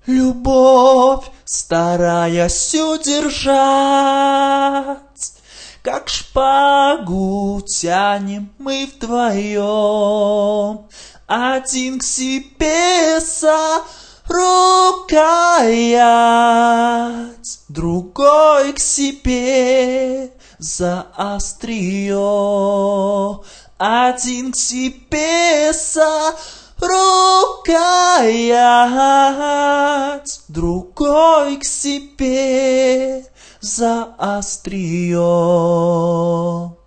Любовь, стараясь удержать, как шпагу тянем мы вдвоем, один к себе за рукоять, другой к себе за острие, один к себе за рукоять, другой к себе за острие.